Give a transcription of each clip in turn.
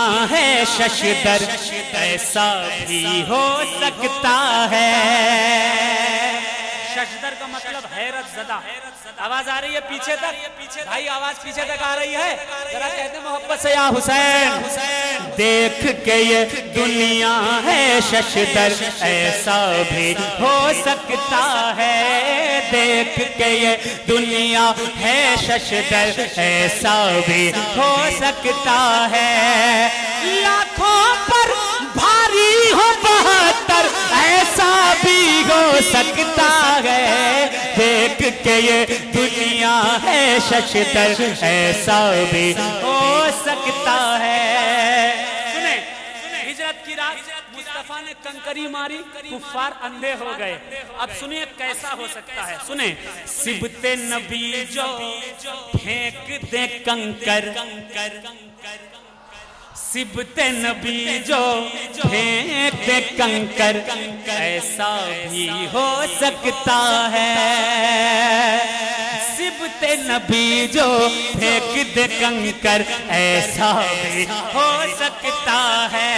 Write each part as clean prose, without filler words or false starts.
ہے ششدر ایسا بھی ہو سکتا ہے. ششدر کا مطلب حیرت زدہ. آواز آ رہی ہے پیچھے تک بھائی؟ آواز پیچھے تک آ رہی ہے؟ ذرا کہتے ہیں محبت سے یا حسین. دیکھ کے یہ دنیا ہے ششدر ایسا بھی ہو سکتا ہے. دیکھ کے یہ دنیا ہے ششدر ایسا بھی ہو سکتا ہے. لاکھوں پر بھاری ہو 72 ایسا بھی ہو سکتا ہے. دیکھ کے یہ دنیا ہے ششدر ایسا بھی ہو سکتا ہے. سنیں ہجرت کی رات مصطفیٰ نے کنکری ماری، کفار اندھے ہو گئے. اب سنیں کیسا ہو سکتا ہے. سنیں سبت نبی جو پھینک دے کنکر، سبت نبی جو پھینک دے کنکر ایسا بھی ہو سکتا ہے. سبت نبی جو پھینک دے کنکر ایسا بھی ہو سکتا ہے.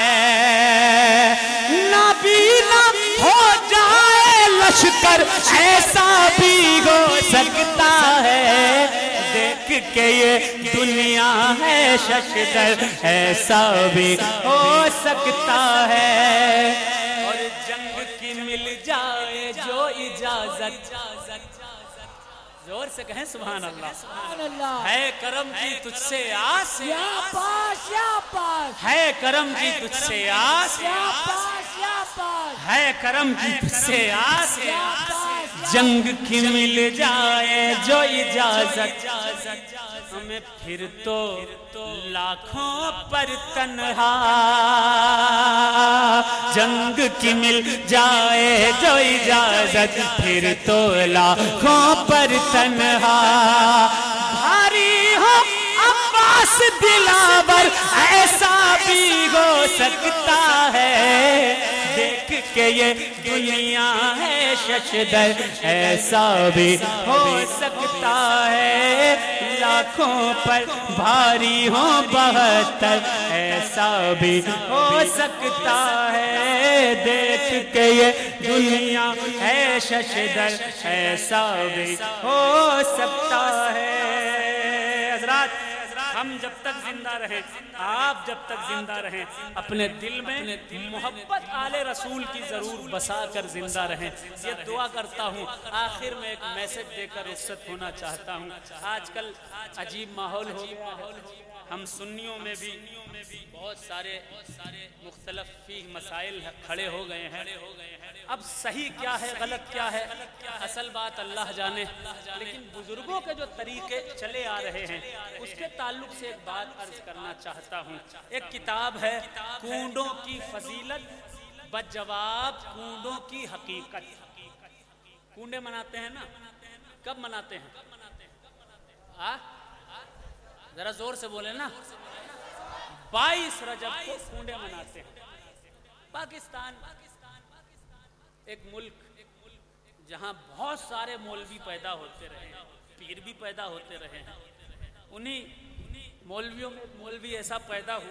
نابینا ہو جائے لشکر ایسا بھی ہو سکتا ہے. دیکھ کے یہ دنیا ہے ششدر ایسا بھی ہو سکتا ہے. اور جنگ کی مل جائے جو اجازت، زور سے کہیں سبحان اللہ. ہے کرم کی تجھ سے آس، یا پاس یا پاس، ہے کرم کی تجھ سے آس، یا پاس یا پاس، ہے کرم کی تجھ سے آس. یا پاس. جنگ کی مل جائے جو اجازت، ہمیں پھر تو لاکھوں پر تنہا. جنگ کی مل جائے جو اجازت پھر تو لاکھوں پر تنہا. بھاری ہو عباس دلاور ایسا بھی ہو سکتا ہے. دیکھ کے یہ دنیا ہے ششدر ایسا بھی ہو سکتا ہے. لاکھوں پر بھاری ہو 72 ایسا بھی ہو سکتا ہے. دیکھ کے یہ دنیا ہے ششدر ایسا بھی ہو سکتا ہے. حضرات ہم جب تک زندہ رہیں، آپ جب تک زندہ رہیں، اپنے دل میں محبت آل رسول کی ضرور بسا کر زندہ رہیں. یہ دعا کرتا ہوں. آخر میں ایک میسج دے کر رخصت ہونا چاہتا ہوں. آج کل عجیب ماحول ہو گیا ہے. ہم سنیوں میں بھی بہت سارے مختلف فی مسائل کھڑے ہو گئے ہیں. اب صحیح کیا ہے غلط کیا ہے اصل بات اللہ جانے. لیکن بزرگوں کے جو طریقے چلے آ رہے ہیں اس کے تعلق سے ایک بات عرض کرنا چاہتا ہوں. ایک کتاب ہے کونڈوں کی فضیلت بجواب کونڈوں کی حقیقت. کونڈے مناتے ہیں نا، کب مناتے ہیں؟ ذرا زور سے بولیں نا. 22 رجب کو کونڈے مناتے ہیں. پاکستان ایک ملک جہاں بہت سارے مولوی پیدا ہوتے رہے ہیں، پیر بھی پیدا ہوتے رہے ہیں. انہی مولویوں میں مولوی ایسا پیدا ہوا